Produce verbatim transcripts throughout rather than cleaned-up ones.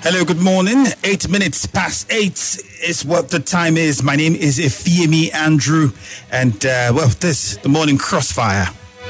Hello, good morning. Eight minutes past eight is what the time is. My name is Ifeemi Andrew, and uh, well, this the morning crossfire.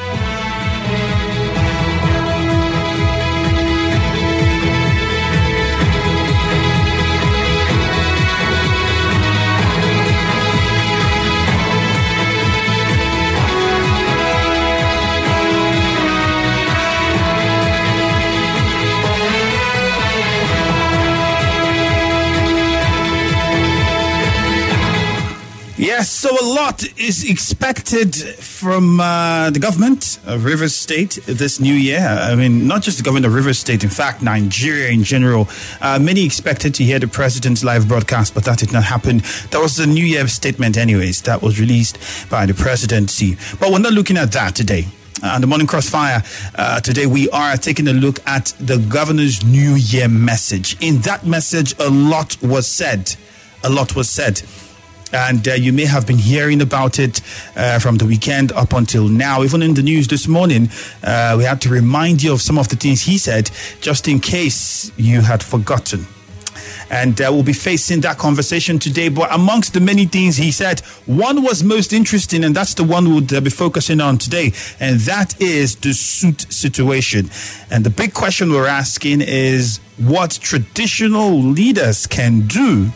Yes, so a lot is expected from uh, the government of Rivers State this new year. I mean, not just the government of Rivers State, in fact, Nigeria in general. Uh, many expected to hear the president's live broadcast, but that did not happen. That was the New Year statement anyways, that was released by the presidency. But we're not looking at that today. Uh, on the Morning Crossfire, uh, today we are taking a look at the governor's New Year message. In that message, a lot was said. A lot was said. And uh, you may have been hearing about it uh, from the weekend up until now. Even in the news this morning, uh, we had to remind you of some of the things he said, just in case you had forgotten. And uh, we'll be facing that conversation today. But amongst the many things he said, one was most interesting, and that's the one we'll uh, be focusing on today. And that is the suit situation. And the big question we're asking is what traditional leaders can do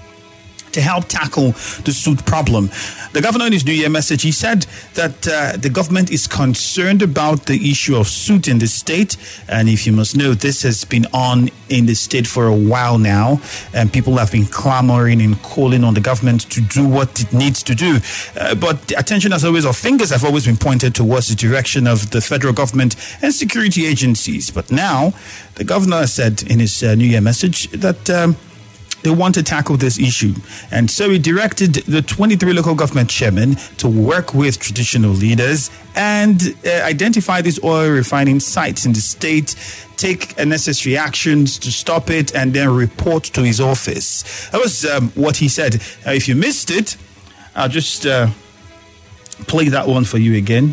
to help tackle the suit problem. The governor in his New Year message, he said that uh, the government is concerned about the issue of suit in the state. And if you must know, this has been on in the state for a while now. And people have been clamoring and calling on the government to do what it needs to do. Uh, but the attention has always, or fingers have always been pointed towards the direction of the federal government and security agencies. But now, the governor said in his uh, New Year message that Um, they want to tackle this issue. And so he directed the twenty-three local government chairmen to work with traditional leaders and uh, identify these oil refining sites in the state, take necessary actions to stop it, and then report to his office. That was um, what he said. Uh, if you missed it, I'll just uh, play that one for you again.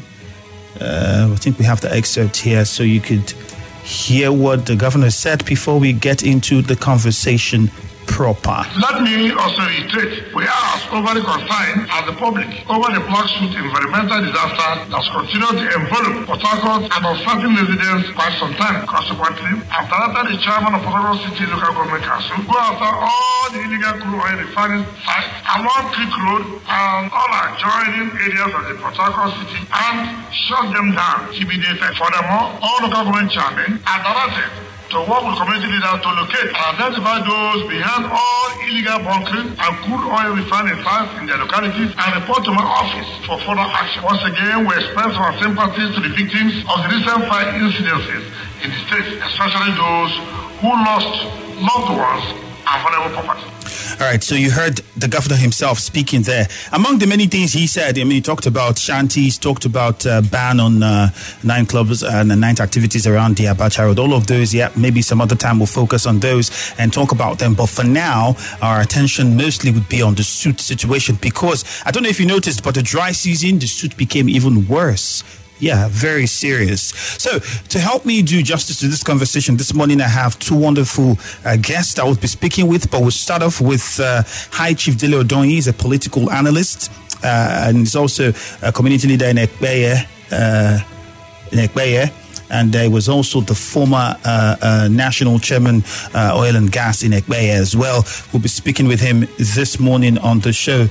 Uh, I think we have the excerpt here so you could hear what the governor said before we get into the conversation proper. Let me also reiterate, we are as overly concerned as the public over the Black Suit environmental disaster that's continued to envelop Port Harcourt and uncertain residents quite some time. Consequently, I've directed the chairman of Port Harcourt City Local Government Council go after all the illegal crude oil refining sites along Creek Road and all adjoining areas of the Port Harcourt City and shut them down to be the effect. Furthermore, all local government chairmen are directed to work with community leaders to locate and identify those behind all illegal bunkering and crude oil refining sites in their localities and report to my office for further action. Once again, we express our sympathies to the victims of the recent fire incidences in the state, especially those who lost loved ones and valuable property. All right, so you heard the governor himself speaking there. Among the many things he said, I mean, he talked about shanties, talked about uh, ban on uh, nine clubs and uh, night activities around the Abacha Road. All of those, yeah, maybe some other time we'll focus on those and talk about them. But for now, our attention mostly would be on the suit situation because, I don't know if you noticed, but the dry season, the suit became even worse. Yeah, very serious. So, to help me do justice to this conversation this morning, I have two wonderful uh, guests I will be speaking with. But we'll start off with uh, High Chief Dele Odonyi. He's a political analyst uh, and he's also a community leader in Ekpeye. Uh, in Ekpeye. And he was also the former uh, uh, national chairman, uh, oil and gas in Ekpeye as well. We'll be speaking with him this morning on the show.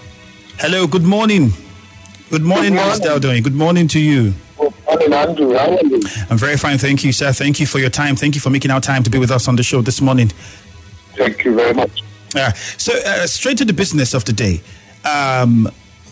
Hello, good morning. Good morning, Mister Odonyi. Good morning to you. Good morning, Andrew. How are you? I'm very fine, thank you, sir. Thank you for your time. Thank you for making our time to be with us on the show this morning. Thank you very much. Uh, so, uh, straight to the business of the day. Um,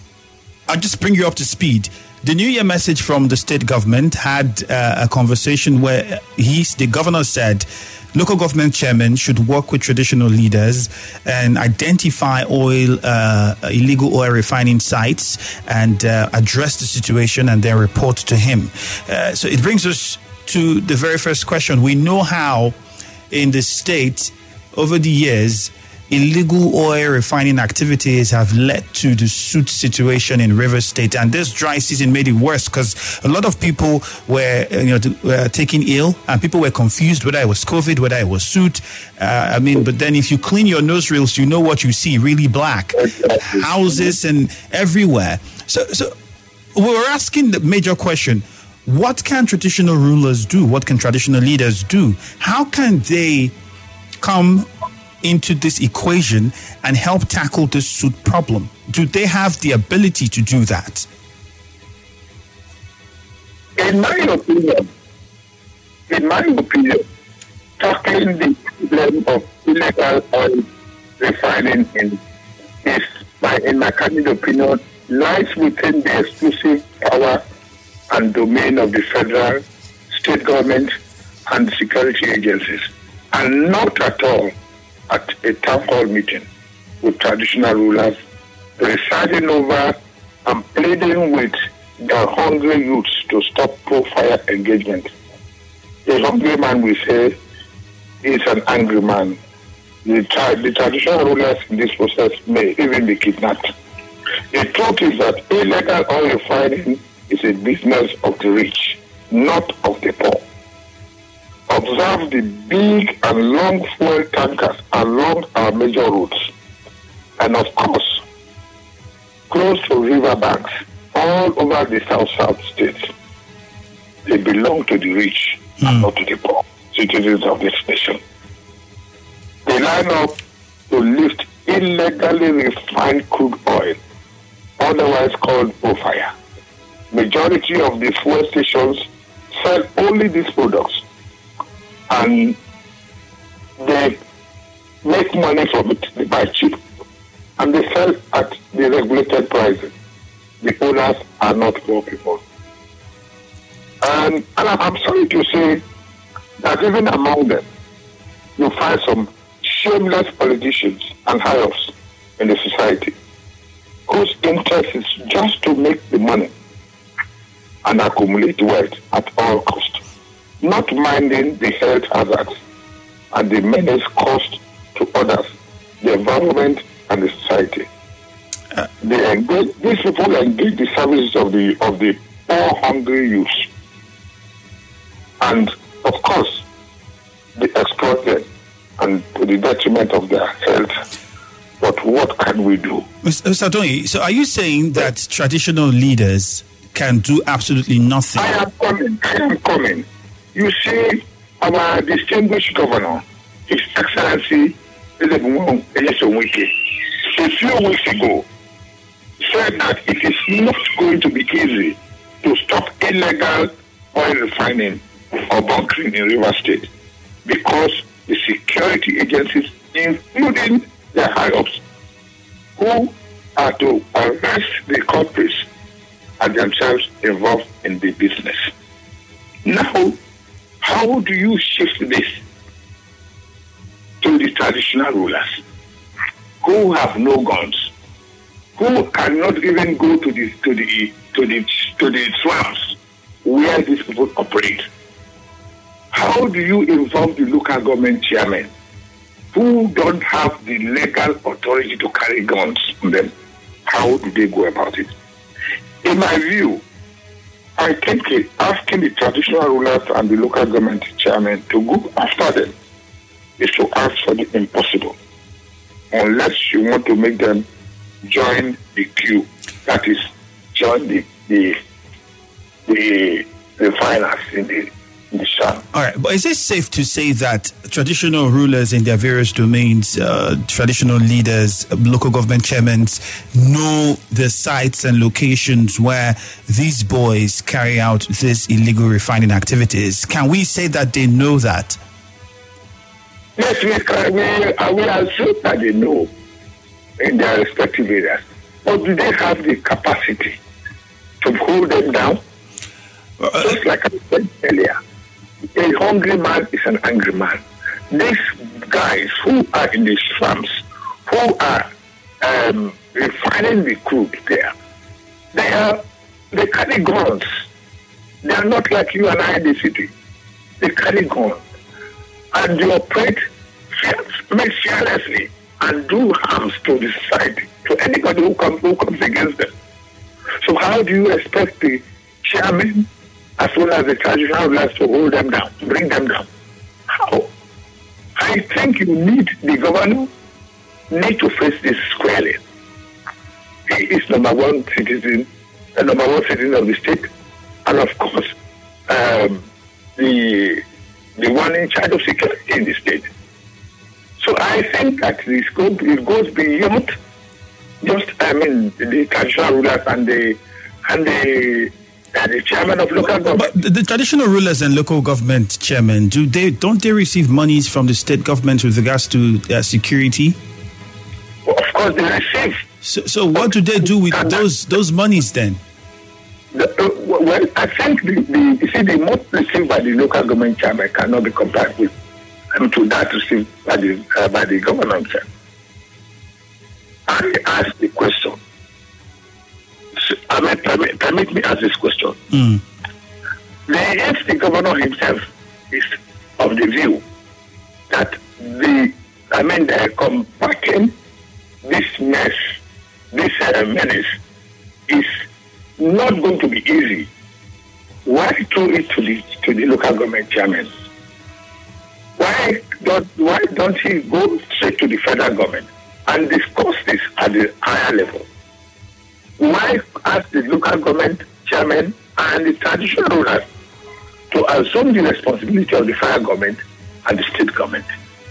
I'll just bring you up to speed. The New Year message from the state government had uh, a conversation where he's, the governor said local government chairmen should work with traditional leaders and identify oil, uh, illegal oil refining sites and uh, address the situation and then report to him. Uh, so it brings us to the very first question. We know how in the state over the years illegal oil refining activities have led to the soot situation in Rivers State, and this dry season made it worse because a lot of people were, you know, were taken ill, and people were confused whether it was COVID, whether it was soot. Uh, I mean, but then if you clean your nostrils, you know what you see: really black houses and everywhere. So, so we were asking the major question: what can traditional rulers do? What can traditional leaders do? How can they come into this equation and help tackle this soot problem? Do they have the ability to do that? In my opinion, in my opinion, tackling the problem of illegal oil refining in is, my, in my candid opinion, lies within the exclusive power and domain of the federal, state government, and security agencies, and not at all at a town hall meeting with traditional rulers presiding over and pleading with the hungry youths to stop pro-fire engagement. A hungry man, we say, is an angry man. The, tra- the traditional rulers in this process may even be kidnapped. The truth is that illegal oil refining is a business of the rich, not of the poor. Observe the big and long fuel tankers along our major roads. And of course, close to river banks, all over the south-south states. They belong to the rich mm. and not to the poor citizens of this nation. They line up to lift illegally refined crude oil, otherwise called profile. Majority of the fuel stations sell only these products, and they make money from it. They buy cheap, and they sell at the regulated prices. The owners are not poor people. And, and I'm sorry to say that even among them, you find some shameless politicians and high-ups in the society whose interest is just to make the money and accumulate wealth at all costs, not minding the health hazards and the menace caused to others, the environment, and the society. Uh, they engage, these people engage the services of the of the poor, hungry youth, and of course, they exploit them and to the detriment of their health. But what can we do? Mister Tony, so are you saying that traditional leaders can do absolutely nothing? I am coming. I am coming. You see, our distinguished governor, His Excellency Elebunwan Enyesonwike, a few weeks ago, said that it is not going to be easy to stop illegal oil refining or bunkering in Rivers State because the security agencies, including the high-ups, who are to arrest the culprits, are themselves involved in the business. Now, how do you shift this to the traditional rulers who have no guns, who cannot even go to the to the to the to the swamps where these people operate? How do you involve the local government chairmen who don't have the legal authority to carry guns on them? How do they go about it? In my view, I think asking the traditional rulers and the local government chairmen to go after them is to ask for the impossible, unless you want to make them join the queue, that is, join the the the, the finance in the in the sun. All right, but is it safe to say that traditional rulers in their various domains, uh, traditional leaders, local government chairmen, know the sites and locations where these boys carry out these illegal refining activities? Can we say that they know that? Yes, we can. We, uh, we are sure that they know in their respective areas. But do they have the capacity to hold them down? Uh, Just like I said earlier, a hungry man is an angry man. These guys who are in the swamps, who are um, refining the crude there, they are they carry guns. They are not like you and I in the city. They carry guns. And they operate fearlessly and do harm to the society, to anybody who comes who comes against them. So how do you expect the chairman as well as the traditional rulers to hold them down, to bring them down? How? I think you need the governor need to face this squarely. He is number one citizen, the number one citizen of the state, and of course, um, the the one in charge of security in the state. So I think that the scope it goes beyond just I mean the traditional rulers and the and the and the chairman of local government. But the, the traditional rulers and local government chairmen, do they don't they receive monies from the state government with regards to uh, security? Well, of course, they receive. So, so what do they do with those those monies then? The, uh, well, I think the, the you see the most received by the local government chairman cannot be compared with um, to that received by the uh, by the government chairman. I ask the question. So, I mean, permit, permit me ask this question. Mm. The, if the governor himself is of the view that the I mean they're combating this mess, this uh, menace is not going to be easy, why throw it to the to the local government chairman? Why don't why don't he go straight to the federal government and discuss this at the higher level? Why ask the local government chairman and the traditional rulers to assume the responsibility of the federal government and the state government?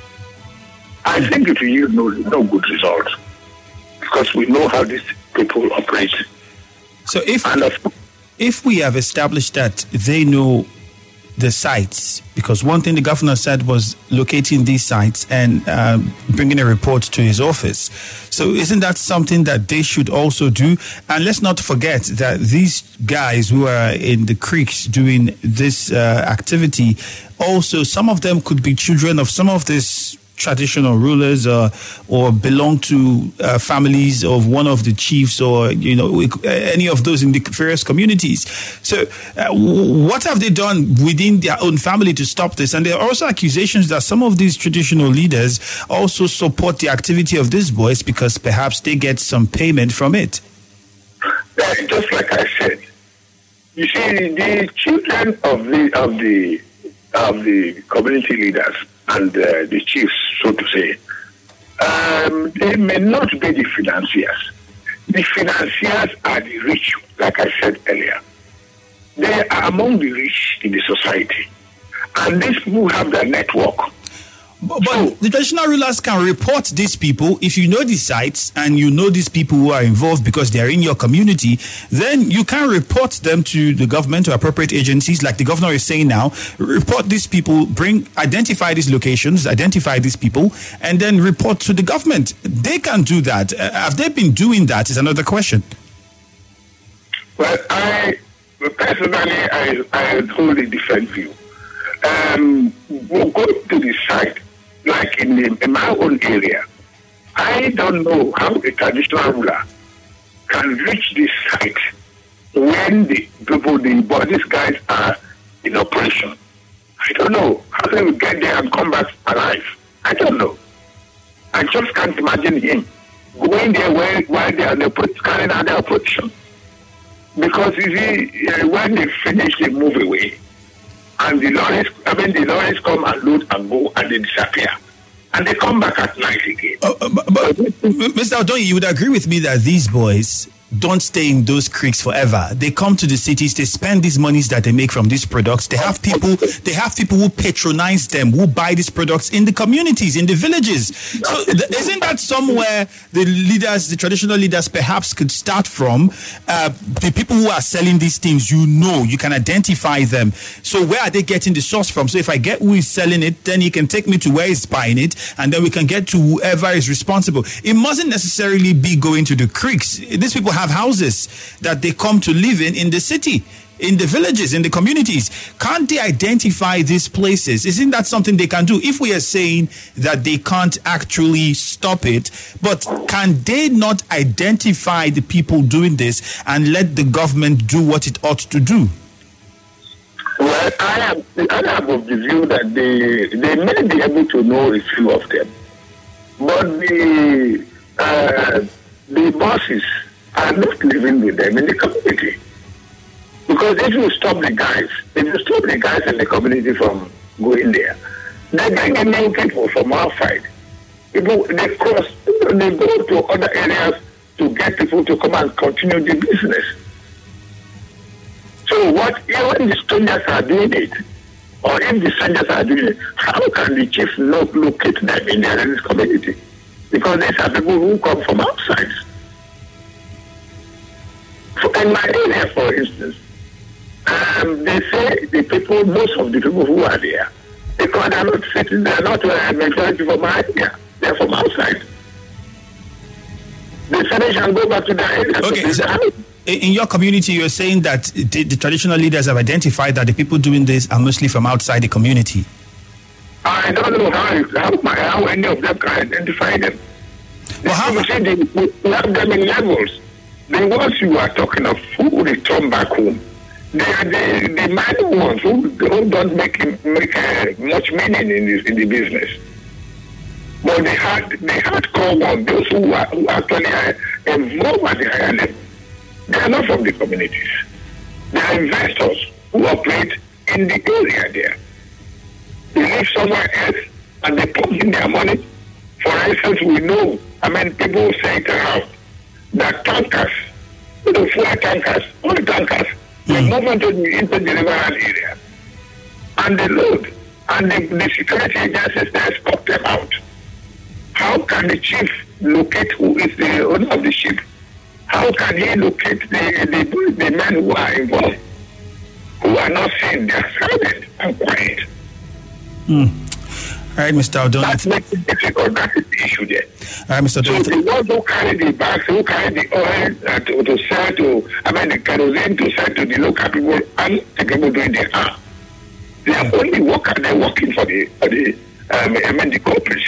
I think it will yield no, no good results because we know how these people operate. So if And of, if we have established that they know the sites, because one thing the governor said was locating these sites and uh, bringing a report to his office. So isn't that something that they should also do? And let's not forget that these guys who are in the creeks doing this uh, activity, also some of them could be children of some of these traditional rulers uh, or belong to uh, families of one of the chiefs or, you know, any of those in the various communities. So uh, what have they done within their own family to stop this? And there are also accusations that some of these traditional leaders also support the activity of these boys because perhaps they get some payment from it. just like I said, you see, the children of the of the of the community leaders and uh, the chiefs, so to say, um, they may not be the financiers. The financiers are the rich, like I said earlier. They are among the rich in the society. And these people have their network. But, but the traditional rulers can report these people. If you know these sites and you know these people who are involved because they are in your community, then you can report them to the government or appropriate agencies, like the governor is saying now. Report these people, bring, identify these locations, identify these people, and then report to the government. They can do that. Uh, have they been doing that is another question. Well, I personally, I, I hold a different view. Um, we'll go to the site. Like in, the, in my own area, I don't know how a traditional ruler can reach this site when the people, the these guys are in operation. I don't know how they will get there and come back alive. I don't know. I just can't imagine him going there while, while they are in the, carrying out their operation. Because you see, uh, when they finish, they move away. And the lorries, I mean, the lorries come and load and go and they disappear. And they come back at night again. Uh, but, but Mister Odonyi, you would agree with me that these boys don't stay in those creeks forever. They come to the cities, they spend these monies that they make from these products. They have people, they have people who patronize them, who buy these products in the communities, in the villages. So th- isn't that somewhere the leaders, the traditional leaders perhaps could start from? Uh, the people who are selling these things, you know, you can identify them. So where are they getting the source from? So if I get who is selling it, then he can take me to where he's buying it, and then we can get to whoever is responsible. It mustn't necessarily be going to the creeks. These people have houses that they come to live in in the city, in the villages, in the communities. Can't they identify these places? Isn't that something they can do? If we are saying that they can't actually stop it, but can they not identify the people doing this and let the government do what it ought to do? Well, I am, I am of the view that they, they may be able to know a few of them. but the uh, the bosses are not living with them in the community. Because if you stop the guys, if you stop the guys in the community from going there, they bring in new people from outside. People, they cross, they go to other areas to get people to come and continue the business. So what, even the strangers are doing it, or if the strangers are doing it, how can the chief not locate them in their in this community? Because these are people who come from outside. So in my area, for instance, um, they say the people, most of the people who are there, because they're not sitting, they're not a majority from my area, they're from outside. They say they shall go back to their area. Okay, so in your community, you're saying that the, the traditional leaders have identified that the people doing this are mostly from outside the community. I don't know how, how, how any of them can identify them. Well, how? You say they, we have them in levels. The ones you are talking of who return back home, they are the, the minor ones who, who don't make make uh, much meaning in this, in the business. But they had they had core ones, those who are who actually are involved at the higher level. They are not from the communities. They are investors who operate in the area there. They live somewhere else and they put in their money. For instance, we know, I mean, people say it around that tankers, you know, fuel tankers, oil tankers, they move into the interdelivery area and they load, and the, the security agencies they escort them out. How can the chief locate who is the owner of the ship? How can he locate the, the, the men who are involved, who are not seen? They are silent and quiet. Mm. All right, Mister Odoni. That makes it difficult. That is the issue there. All right, Mister Odoni. So the ones who carry the bags, who carry the oil uh, to, to sell to, I mean, the kerosene to sell to the local people and the people doing their harm. They are only workers. They're working for the, for the um, I mean, the corporates.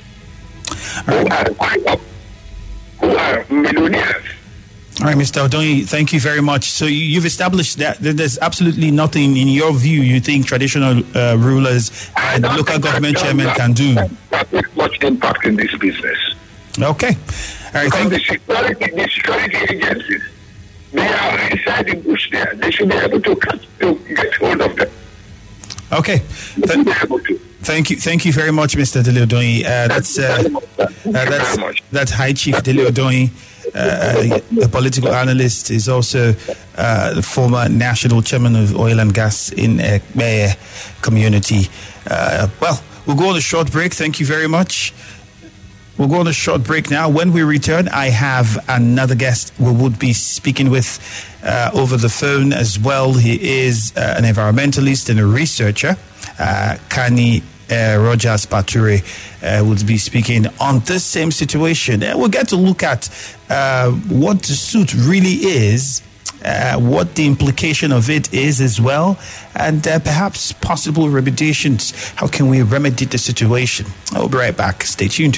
Who are quite up, who are millionaires. All right, Mister Odoni, thank you very much. So you, you've established that there's absolutely nothing, in your view, you think traditional uh, rulers and local government chairmen can do. That makes much impact in this business. Okay. All right, because thank the security, the security agencies, they are inside the bush there. They should be able to, catch, to get hold of them. Okay. They should be able to. Thank you, thank you very much, Mister Dele Odoni. Uh, that's uh, uh, that's that's High Chief Dele Odoni, uh, a political analyst. Is also uh, the former national chairman of oil and gas in Ekpeye community. Uh, well, we'll go on a short break. Thank you very much. We'll go on a short break now. When we return, I have another guest we would be speaking with uh, over the phone as well. He is uh, an environmentalist and a researcher. Uh, Kani Uh, Rogers Pature uh, will be speaking on this same situation. And we'll get to look at uh, what the suit really is, uh, what the implication of it is as well, and uh, perhaps possible remediations. How can we remedy the situation? I'll be right back. Stay tuned.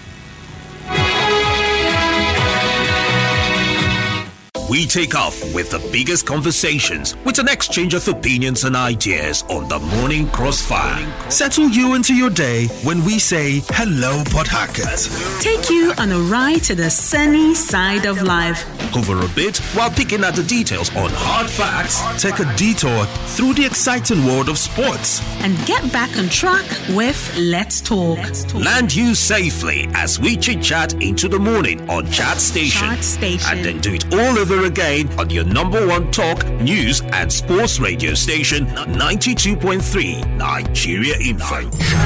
We take off with the biggest conversations with an exchange of opinions and ideas on the Morning Crossfire. Settle you into your day when we say hello, Port Harcourt. Take you on a ride to the sunny side of life. Hover a bit while picking at the details on hard facts. Take a detour through the exciting world of sports. And get back on track with Let's Talk. Land you safely as we chit-chat into the morning on Chat Station. Chat Station. And then do it all over again on your number one talk, news and sports radio station, ninety-two point three Nigeria Info.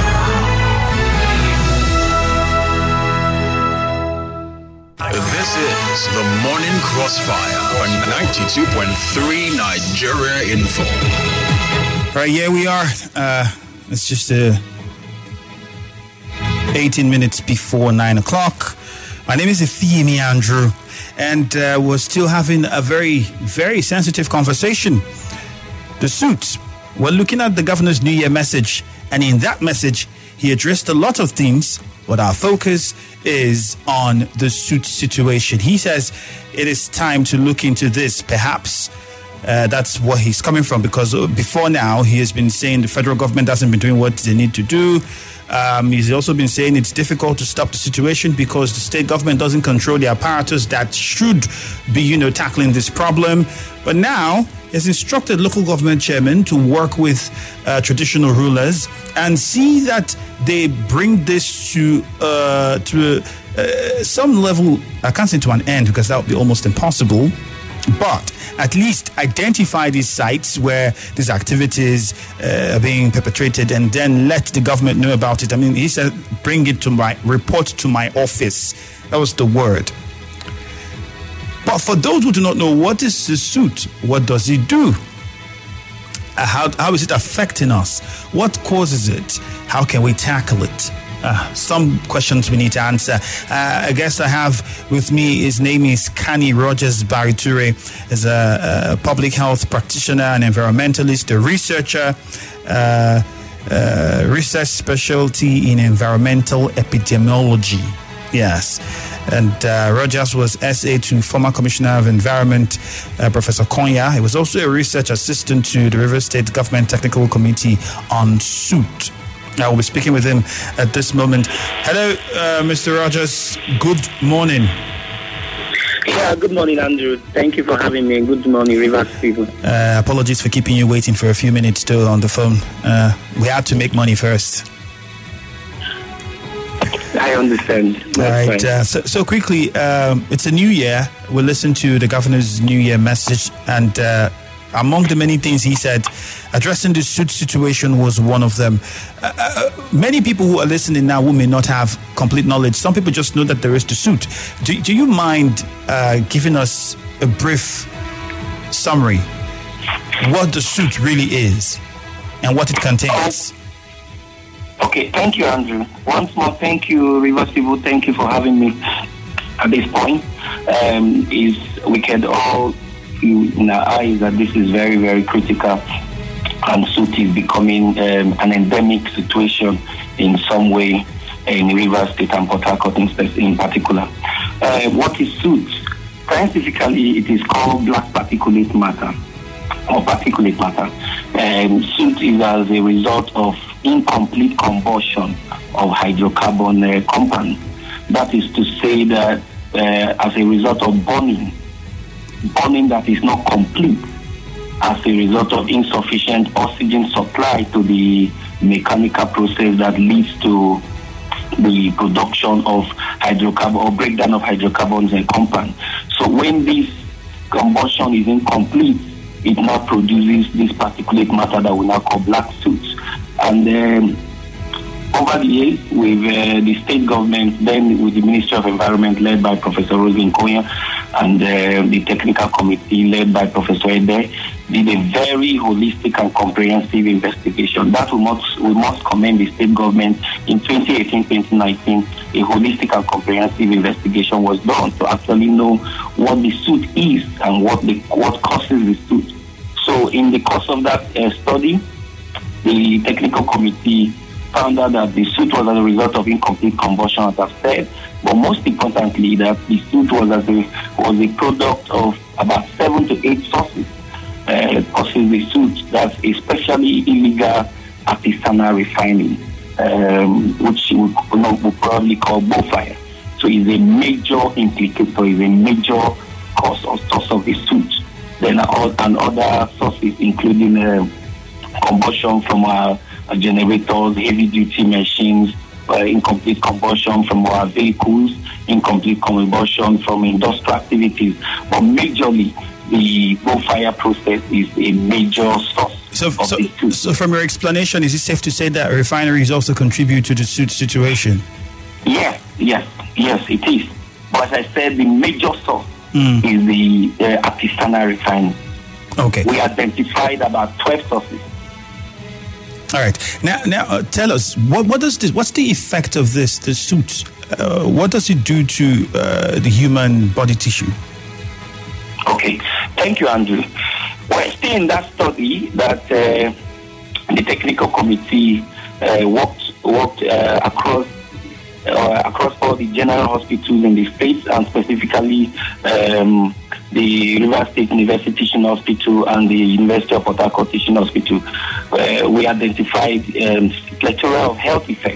This is the Morning Crossfire on ninety-two point three Nigeria Info. All right, here we are. Uh, it's just uh, eighteen minutes before nine o'clock. My name is Efimi Andrew. And uh, we're still having a very, very sensitive conversation. The suit. We're looking at the governor's New Year message. And in that message, he addressed a lot of things. But our focus is on the suit situation. He says it is time to look into this. Perhaps uh, that's where he's coming from. Because before now, he has been saying the federal government hasn't been doing what they need to do. Um, he's also been saying it's difficult to stop the situation because the state government doesn't control the apparatus that should be, you know, tackling this problem. But now has instructed local government chairmen to work with uh, traditional rulers and see that they bring this to uh, to uh, some level. I can't say to an end because that would be almost impossible, but at least identify these sites where these activities uh, are being perpetrated and then let the government know about it. I mean, he said, bring it to my, report to my office. That was the word. But for those who do not know, what is the suit? What does it do? Uh, how, how is it affecting us? What causes it? How can we tackle it? Uh, some questions we need to answer. Uh, I guess I have with me, his name is Kani Rogers Bariture. He's a, a public health practitioner, an environmentalist, a researcher, uh, uh, research specialty in environmental epidemiology. Yes. And uh, Rogers was S A to former Commissioner of Environment, uh, Professor Konya. He was also a research assistant to the Rivers State Government Technical Committee on suit. I will be speaking with him at this moment. Hello, uh, Mister Rogers. Good morning. Yeah, good morning, Andrew. Thank you for having me. Good morning, Rivers people. Uh, apologies for keeping you waiting for a few minutes still on the phone. Uh, we had to make money first. I understand. That's All right. Uh, so, so quickly, um, it's a new year. We'll listen to the governor's New Year message. And uh, among the many things he said, addressing the suit situation was one of them. Uh, uh, many people who are listening now who may not have complete knowledge, some people just know that there is the suit. Do, do you mind uh, giving us a brief summary what the suit really is and what it contains? Okay, thank you, Andrew. Once more, thank you, Rivers people. Thank you for having me at this point. Um, is we can all in our eyes that this is very, very critical, and suit is becoming um, an endemic situation in some way in Rivers State and Port Harcourt in particular. Uh, what is soot? Scientifically, it is called black particulate matter or particulate matter. Um, soot is as a result of incomplete combustion of hydrocarbon uh, compound. That is to say that uh, as a result of burning, burning that is not complete, as a result of insufficient oxygen supply to the mechanical process that leads to the production of hydrocarbon or breakdown of hydrocarbons and compound. So when this combustion is incomplete, it now produces this particulate matter that we now call black soot. And um, over the years, with uh, the state government, then with the Ministry of Environment led by Professor Roslyn Konya, and uh, the technical committee led by Professor Ede, did a very holistic and comprehensive investigation. That we must, we must commend the state government. In twenty eighteen twenty nineteen, a holistic and comprehensive investigation was done to actually know what the soot is and what the what causes the soot. So in the course of that uh, study, the technical committee found out that the soot was as a result of incomplete combustion, as I've said, but most importantly, that the soot was as a was a product of about seven to eight sources. Uh, causes the soot. That's especially illegal artisanal refining, um, which we you know, we'll probably call bonfire. So it's a major implicator, is a major cause or source of the soot. Then all, and other sources, including uh, combustion from our, our generators, heavy-duty machines, uh, incomplete combustion from our vehicles, incomplete combustion from industrial activities. But majorly, the bonfire process is a major source. So, of so, the soot. so from your explanation, is it safe to say that refineries also contribute to the soot situation? Yes, yes, yes, it is. But as I said, the major source mm. is the uh, artisanal refining. Okay. We identified about twelve sources. All right. Now, now, uh, tell us what what does this? What's the effect of this? The soot. Uh, what does it do to uh, the human body tissue? Okay. Thank you, Andrew. Well, still in that study that uh, the technical committee uh, worked worked uh, across uh, across all the general hospitals in the state, and specifically um, the Rivers State University Teaching Hospital and the University of Port Harcourt Teaching Hospital. Uh, we identified um, plethora of health effects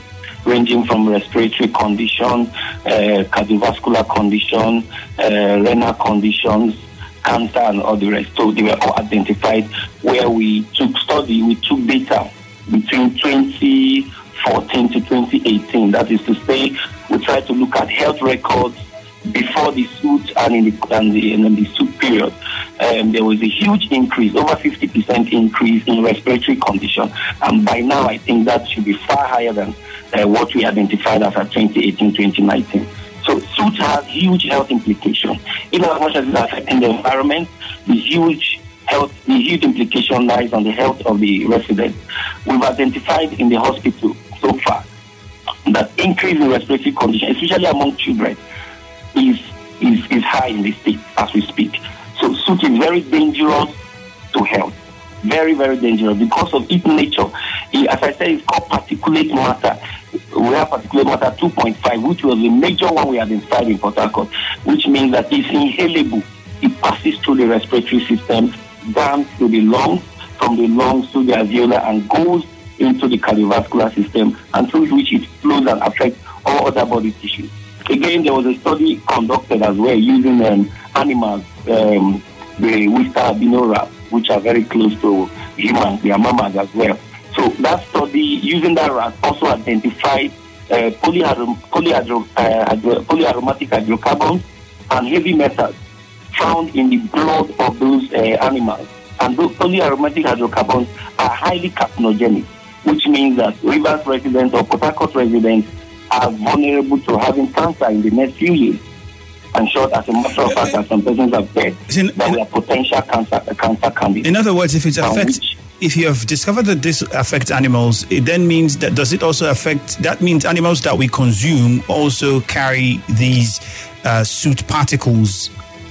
ranging from respiratory condition, uh, cardiovascular condition, uh, renal conditions, cancer, and all the rest. So they were all identified where we took study, we took data between twenty fourteen to twenty eighteen. That is to say, we tried to look at health records before the suit and in the, and the, and in the suit period. Um, there was a huge increase, over fifty percent increase in respiratory condition. And by now, I think that should be far higher than uh, what we identified as at twenty eighteen, twenty nineteen. So suit has huge health implications. In as much as it's affecting the environment, the huge health, the huge implication lies on the health of the residents. We've identified in the hospital so far that increase in respiratory condition, especially among children, is, is, is high in the state as we speak. So soot is very dangerous to health. Very, very dangerous because of its nature. As I said, it's called particulate matter. We have particulate matter two point five, which was the major one we identified in Port Harcourt, which means that it's inhalable. It passes through the respiratory system, down to the lungs, from the lungs to the alveoli, and goes into the cardiovascular system, and through which it flows and affects all other body tissues. Again, there was a study conducted as well using um, animals, um, the Wister albino rat, which are very close to humans, they are mammals as well. So that study, using that rat, also identified uh, polyhydro, polyhydro, uh, polyaromatic hydrocarbons and heavy metals found in the blood of those uh, animals. And those polyaromatic hydrocarbons are highly carcinogenic, which means that Rivers residents or Port Harcourt residents are vulnerable to having cancer in the next few years. And short, as a matter of fact, that some persons have said that we are potential cancer, cancer candidates. In other words, if it affects, if you have discovered that this affects animals, it then means that, does it also affect, that means animals that we consume also carry these uh, soot particles?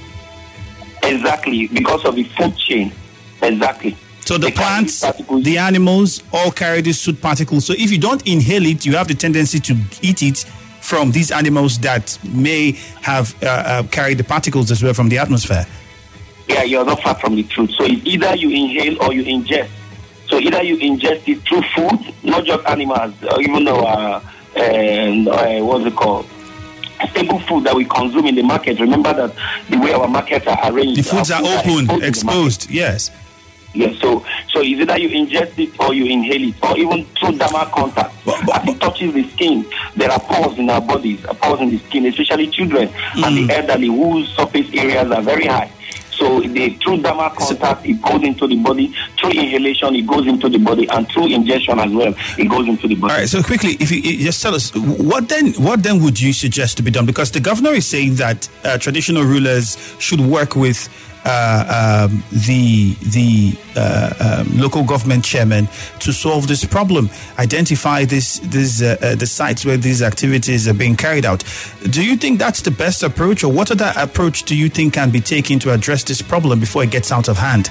Exactly, because of the food chain. Exactly. So the plants, the animals all carry these soot particles. So if you don't inhale it, you have the tendency to eat it from these animals that may have uh, uh, carried the particles as well from the atmosphere. Yeah, you're not far from the truth. So it's either you inhale or you ingest. So either you ingest it through food, not just animals, or even though, uh, uh, uh, what's it called? Stable food that we consume in the market. Remember that the way our markets are arranged. The foods are open, exposed, exposed yes. Yes, so so it's either you ingest it or you inhale it, or even through dermal contact. But, but, As it touches the skin, there are pores in our bodies, pores in the skin, especially children mm. and the elderly whose surface areas are very high. So the, through dermal contact, it goes into the body. Through inhalation, it goes into the body, and through ingestion as well, it goes into the body. All right. So quickly, if you, you just tell us what then, what then would you suggest to be done? Because the governor is saying that uh, traditional rulers should work with Uh, um, the the uh, um, local government chairman to solve this problem, identify this this uh, uh, the sites where these activities are being carried out. Do you think that's the best approach, or what other approach do you think can be taken to address this problem before it gets out of hand?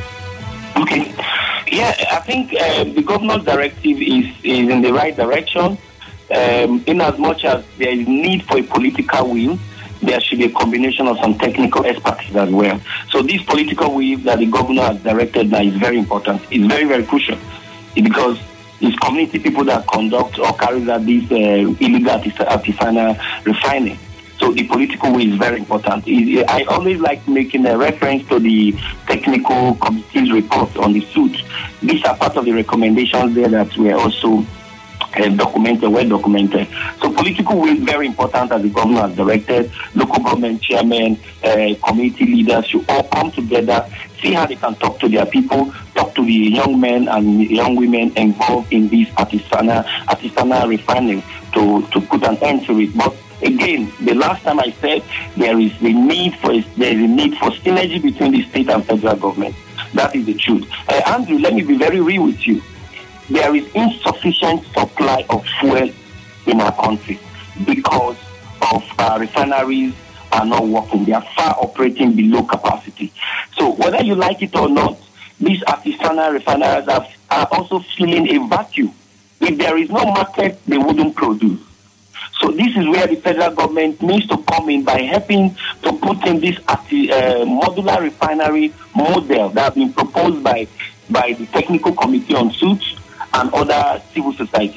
Okay, yeah, I think uh, the governor's directive is is in the right direction. Um, in as much as there is need for a political will, there should be a combination of some technical expertise as well. So this political will that the governor has directed now is very important. It's very, very crucial because it's community people that conduct or carry out this uh, illegal artisanal refining. So the political will is very important. I always like making a reference to the technical committee's report on the suit. These are part of the recommendations there that were also Uh, documented, well documented. So political will is very important, as the governor has directed. Local government chairmen, uh, community leaders should all come together, see how they can talk to their people, talk to the young men and young women involved in this artisanal, artisanal refining to, to put an end to it. But again, the last time I said there is a need for there is a need for synergy between the state and federal government. That is the truth. Uh, Andrew, let me be very real with you. There is insufficient supply of fuel in our country because of uh, refineries are not working. They are far operating below capacity. So whether you like it or not, these artisanal refineries are, are also filling a vacuum. If there is no market, they wouldn't produce. So this is where the federal government needs to come in by helping to put in this uh, modular refinery model that has been proposed by, by the Technical Committee on Suits and other civil societies.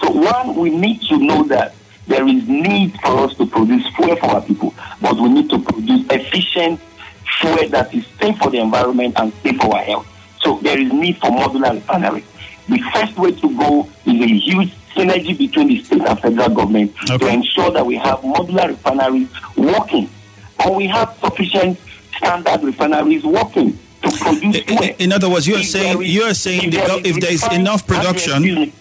So one, we need to know that there is need for us to produce fuel for our people, but we need to produce efficient fuel that is safe for the environment and safe for our health. So there is need for modular refinery. The first way to go is a huge synergy between the state and federal government okay. to ensure that we have modular refineries working, and we have sufficient standard refineries working to produce fuel. In, in other words, you are saying you are saying if, the, if there is enough production,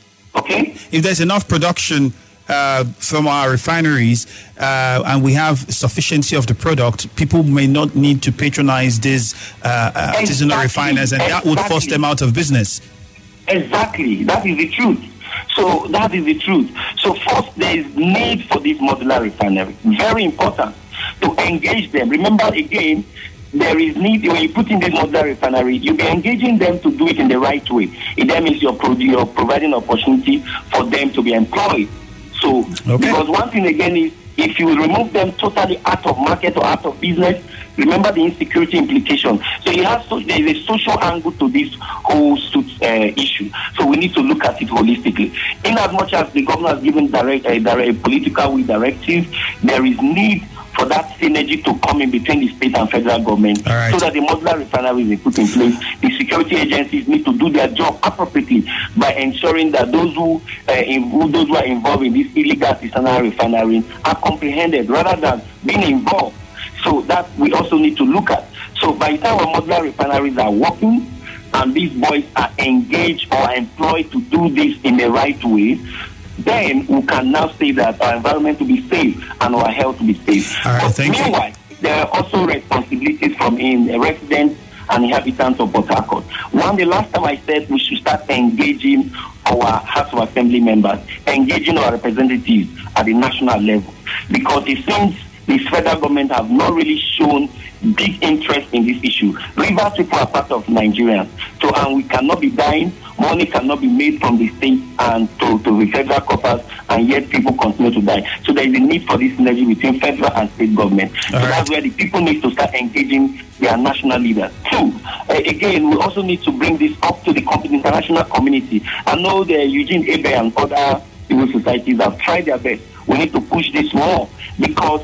okay, if there's enough production uh, from our refineries uh, and we have sufficiency of the product, people may not need to patronize these uh, artisanal exactly. refiners, and exactly. that would force them out of business. Exactly, that is the truth. So that is the truth. So first, there is need for this modular refinery. Very important to engage them. Remember again, there is need, when you put in this modular refinery, you'll be engaging them to do it in the right way. It then means you're, pro- you're providing opportunity for them to be employed. So, okay. because one thing again is, if you remove them totally out of market or out of business, remember the insecurity implication. So you have so, there is a social angle to this whole suit, uh, issue. So we need to look at it holistically. In as much as the governor has given direct, uh, direct political will directive, there is need for that synergy to come in between the state and federal government, right. so that the modular refineries is put in place. The security agencies need to do their job appropriately by ensuring that those who, uh, in, those who are involved in this illegal artisanal refinery are comprehended rather than being involved. So that we also need to look at. So by the time our modular refineries are working and these boys are engaged or employed to do this in the right way, then we can now say that our environment will be safe and our health will be safe. All right, but thank meanwhile, you. there are also responsibilities from in residents and inhabitants of Port Harcourt. One, the last time I said we should start engaging our House of Assembly members, engaging our representatives at the national level, because it seems the federal government have not really shown big interest in this issue. Rivers people are part of Nigerians, so and we cannot be dying. Money cannot be made from the state and to, to the federal coffers, and yet people continue to die. So there is a need for this synergy between federal and state government. All so right. that's where the people need to start engaging their national leaders. Two, uh, again, we also need to bring this up to the international community. I know the Eugene Ebe and other civil societies have tried their best. We need to push this more because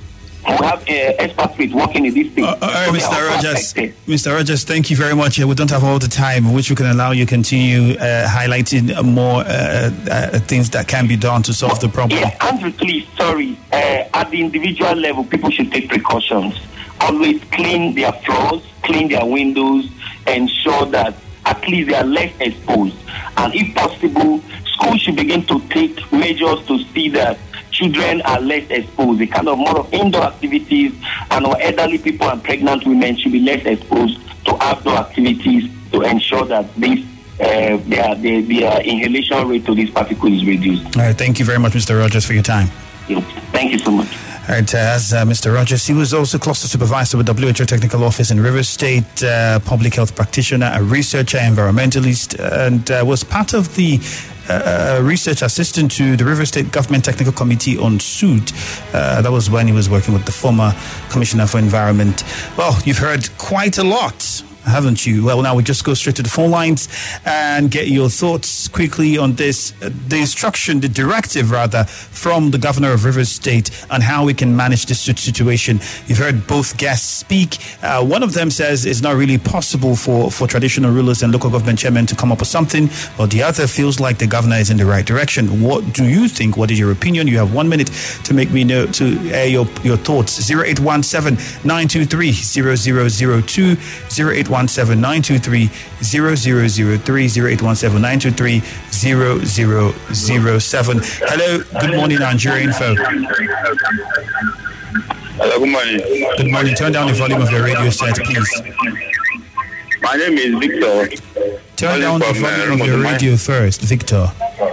we have uh, expatriates working in this thing. Uh, all right, so Mister Rogers. Mister Rogers, thank you very much. We don't have all the time, which we can allow you continue uh, highlighting more uh, uh, things that can be done to solve the problem. Yeah, Andrew, please, sorry. Uh, at the individual level, people should take precautions. Always clean their floors, clean their windows, ensure that at least they are less exposed. And if possible, schools should begin to take measures to see that children are less exposed. The kind of more of indoor activities, and our elderly people and pregnant women should be less exposed to outdoor activities to ensure that this uh, their, their, their inhalation rate to this particle is reduced. All right, thank you very much, Mister Rogers, for your time. Yes. Thank you so much. All right, uh, as uh, Mister Rogers, he was also cluster supervisor with W H O Technical Office in Rivers State, uh, public health practitioner, a researcher, environmentalist, and uh, was part of the uh, research assistant to the Rivers State Government Technical Committee on Suit. Uh, that was when he was working with the former Commissioner for Environment. Well, you've heard quite a lot, haven't you? Well, now we just go straight to the phone lines and get your thoughts quickly on this, uh, the instruction, the directive rather, from the governor of Rivers State on how we can manage this situation. You've heard both guests speak. Uh, one of them says it's not really possible for, for traditional rulers and local government chairmen to come up with something, while the other feels like the governor is in the right direction. What do you think? What is your opinion? You have one minute to make me know, to air your, your thoughts. zero eight one seven, nine two three, zero zero zero two, zero eight one seven, nine two three, zero zero zero three, zero eight one seven, nine two three, zero zero zero seven. Hello, good morning, Nigeria Info. Hello, good morning. Good morning. Turn down the volume of your radio set, please. My name is Victor. Turn down the volume of your radio first, Victor.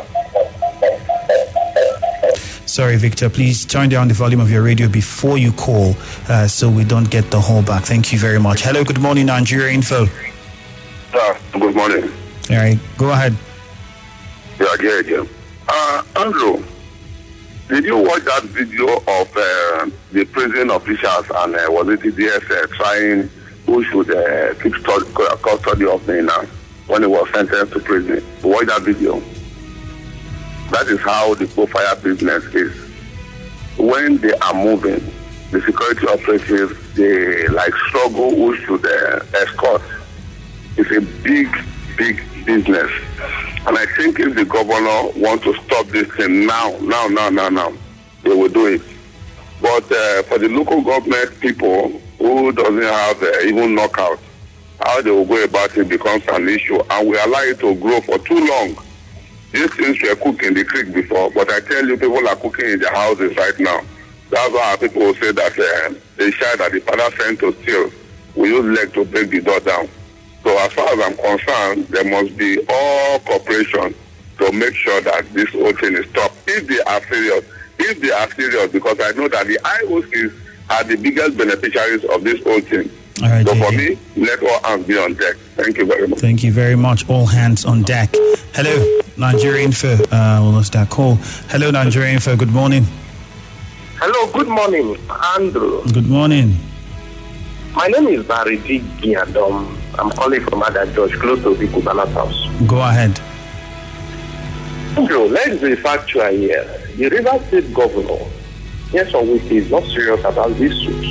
Sorry, Victor, please turn down the volume of your radio before you call uh, so we don't get the whole back. Thank you very much. Hello, good morning, Nigeria Info. Sir, good morning. All right, go ahead. Yeah, yeah, yeah. Uh, Andrew, did you watch that video of uh, the prison officials and uh, was it the D S uh, trying who should uh, keep st- custody of me now when he was sentenced to prison? Watch that video. That is how the coal-fire business is. When they are moving, the security operatives, they like struggle who should uh, escort. It's a big, big business. And I think if the governor wants to stop this thing now, now, now, now, now, they will do it. But uh, for the local government people who doesn't have uh, even knockout, how they will go about it becomes an issue. And we allow it to grow for too long. These things were cooked in the creek before, but I tell you, people are cooking in their houses right now. That's why people will say that uh, the child that the father sent to steal, we use leg to break the door down. So as far as I'm concerned, there must be all cooperation to make sure that this whole thing is stopped. If they are serious, if they are serious, because I know that the I O Cs are the biggest beneficiaries of this whole thing. All right, so J J. for me, let all hands be on deck. Thank you very much. Thank you very much. All hands on deck. Hello, Nigeria Info. Uh, we lost that call. Hello, Nigeria Info. Good morning. Hello, good morning, Andrew. Good morning. My name is Barry Digi, and um, I'm calling from Ada George, close to the Kubana's house. Go ahead. Andrew, let's be factual here. The River State governor, yes or with is not serious about this suit.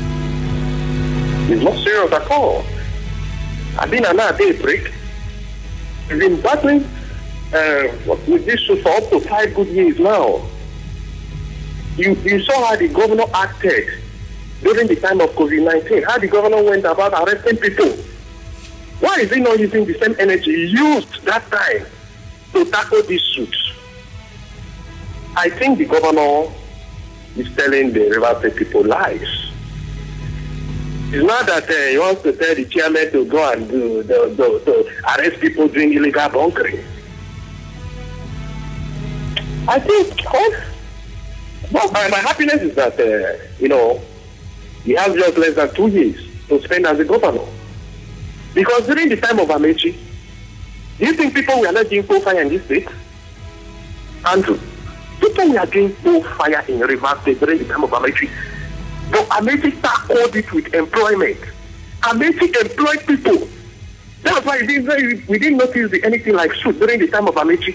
He's not serious at all. I've been an day break. We've been battling uh, with this suit for up to five good years now. You, you saw how the governor acted during the time of COVID nineteen, how the governor went about arresting people. Why is he not using the same energy he used that time to tackle this suit? I think the governor is telling the River State people lies. It's not that uh, he wants to tell the chairman to go and do the, the, the arrest people doing illegal bunkering. I think, oh, well, my, my happiness is that, uh, you know, he has just less than two years to spend as a governor. Because during the time of Amechi, do you think people were not doing coal fire in this state? Andrew, people were doing coal fire in River State during the time of Amechi. But Amechi tackled it with employment. Amechi employed people. That's why we didn't, we didn't notice anything like suit during the time of Amechi.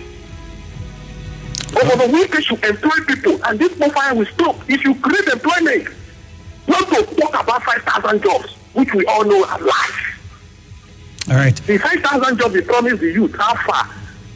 But we should employ people, and this coal fire will stop if you create employment. Not to talk about five thousand jobs, which we all know are lies. All right. The five thousand jobs they promised the youth, how far?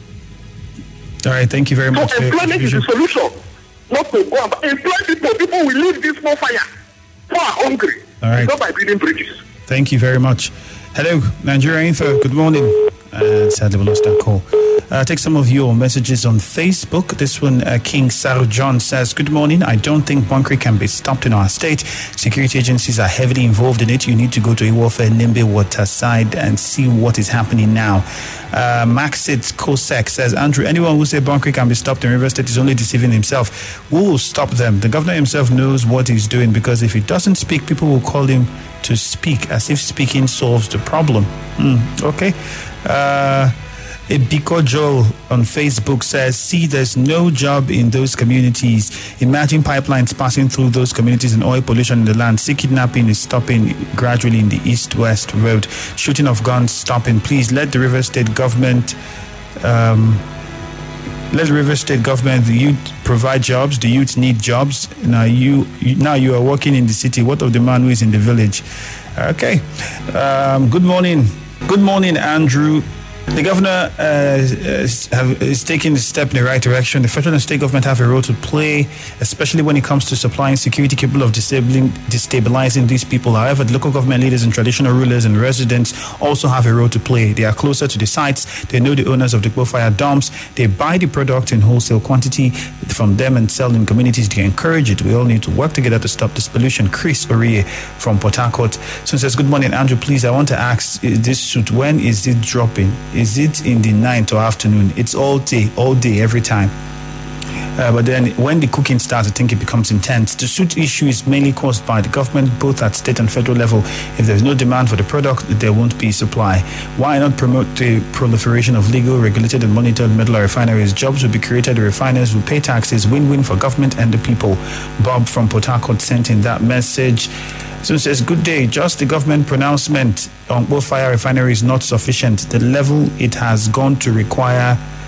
All right, thank you very much. So employment is the solution. Not to go and employ people. People will leave this small fire. Who are hungry. All right. Not by building bridges. Thank you very much. Hello, Nigeria Info. Good morning. Uh, sadly, we lost that call. Uh, take some of your messages on Facebook. This one, uh, King Saru John says, good morning. I don't think bunkering can be stopped in our state. Security agencies are heavily involved in it. You need to go to Iwofe, Nimbe, Waterside and see what is happening now. Uh, Maxit Kosek says, Andrew, anyone who says bunkering can be stopped in River State is only deceiving himself. Who will stop them? The governor himself knows what he's doing, because if he doesn't speak, people will call him to speak, as if speaking solves the problem. Mm, okay. Uh, Biko Joel on Facebook says, see, there's no job in those communities. Imagine pipelines passing through those communities and oil pollution in the land. See, kidnapping is stopping gradually in the east-west road. Shooting of guns stopping. Please let the River State government um, let the River State government, the youth, provide jobs. The youth need jobs. Now you, you now you are working in the city. What of the man who is in the village? Okay. Um, good morning. Good morning, Andrew. The governor uh, is, have, is taking the step in the right direction. The federal and state government have a role to play, especially when it comes to supplying security capable of disabling, destabilizing these people. However, the local government leaders and traditional rulers and residents also have a role to play. They are closer to the sites. They know the owners of the coal fire dumps. They buy the product in wholesale quantity from them and sell in communities. They encourage it. We all need to work together to stop this pollution. Chris Orie from Port Harcourt. So says, good morning, Andrew. Please, I want to ask this suit, when is it dropping? Is it in the night or afternoon? It's all day, all day, every time. Uh, but then when the cooking starts, I think it becomes intense. The suit issue is mainly caused by the government, both at state and federal level. If there's no demand for the product, there won't be supply. Why not promote the proliferation of legal, regulated and monitored medulla refineries? Jobs will be created, the refiners will pay taxes, win-win for government and the people. Bob from Port Harcourt sent in that message. So it says, good day, just the government pronouncement on both fire refinery is not sufficient. The level it has gone to require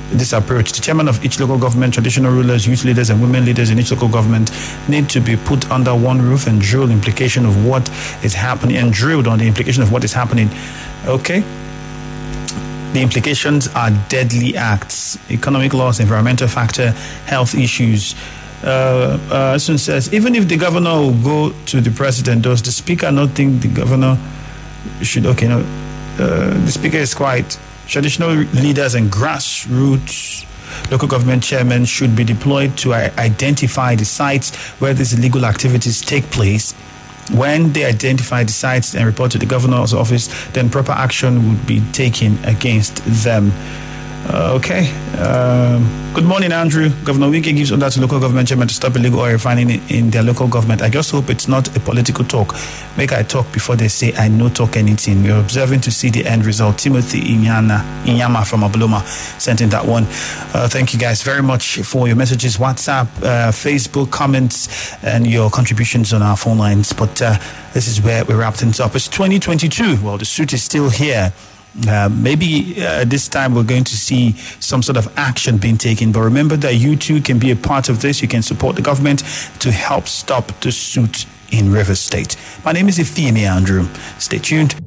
this approach. The chairman of each local government, traditional rulers, youth leaders, and women leaders in each local government need to be put under one roof and drilled implication of what is happening and drilled on the implication of what is happening. Okay. The implications are deadly acts, economic loss, environmental factor, health issues. Uh, uh, Asun says, even if the governor will go to the president, does the speaker not think the governor should, okay, no, uh, the speaker is quite, traditional leaders and grassroots local government chairmen should be deployed to uh, identify the sites where these illegal activities take place. When they identify the sites and report to the governor's office, then proper action would be taken against them. Uh, okay. Um, good morning, Andrew. Governor Wike gives order to local government chairmen to stop illegal oil refining in, in their local government. I just hope it's not a political talk. Make I talk before they say I no talk anything. We're observing to see the end result. Timothy Inyana, Inyama from Abuloma sent in that one. Uh, thank you guys very much for your messages, WhatsApp, uh, Facebook, comments, and your contributions on our phone lines. But uh, this is where we wrap things up. It's twenty twenty-two. Well, the suit is still here. Uh, maybe uh, this time we're going to see some sort of action being taken. But remember that you too can be a part of this. You can support the government to help stop the suit in Rivers State. My name is Ifeimi Andrew. Stay tuned.